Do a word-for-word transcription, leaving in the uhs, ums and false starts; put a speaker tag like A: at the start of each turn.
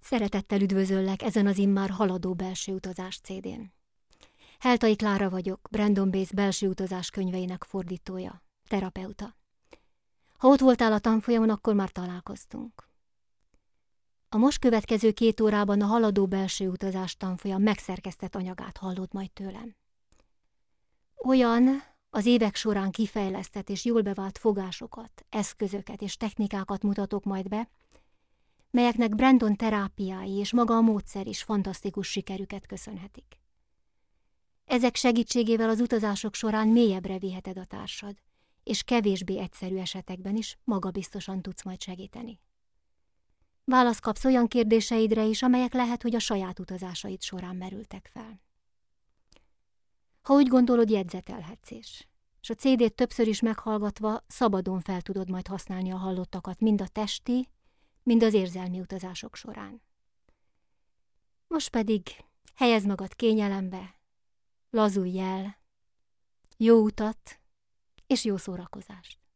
A: Szeretettel üdvözöllek ezen az immár haladó belső utazás cé dén. Heltai Klára vagyok, Brandon Base belső utazás könyveinek fordítója, terapeuta. Ha ott voltál a tanfolyamon, akkor már találkoztunk. A most következő két órában a haladó belső utazás tanfolyam megszerkesztett anyagát hallod majd tőlem. Olyan az évek során kifejlesztett és jól bevált fogásokat, eszközöket és technikákat mutatok majd be, melyeknek Brandon terápiái és maga a módszer is fantasztikus sikerüket köszönhetik. Ezek segítségével az utazások során mélyebbre viheted a társad, és kevésbé egyszerű esetekben is magabiztosan tudsz majd segíteni. Választ kapsz olyan kérdéseidre is, amelyek lehet, hogy a saját utazásaid során merültek fel. Ha úgy gondolod, jegyzetelhetsz is, és a cé dét többször is meghallgatva szabadon fel tudod majd használni a hallottakat mind a testi, mind az érzelmi utazások során. Most pedig helyezd magad kényelembe, lazulj el, jó utat és jó szórakozást!